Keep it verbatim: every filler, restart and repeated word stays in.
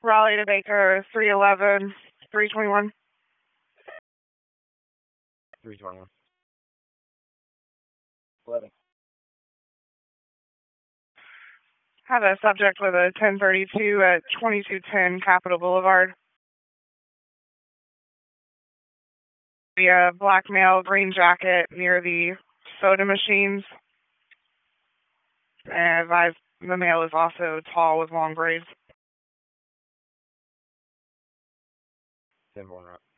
Raleigh to Baker, three eleven, three twenty-one. three twenty-one. eleven. Have a subject with a ten thirty-two at twenty-two ten Capitol Boulevard. The uh, black male, green jacket near the soda machines. And advise the male is also tall with long braids. ten four.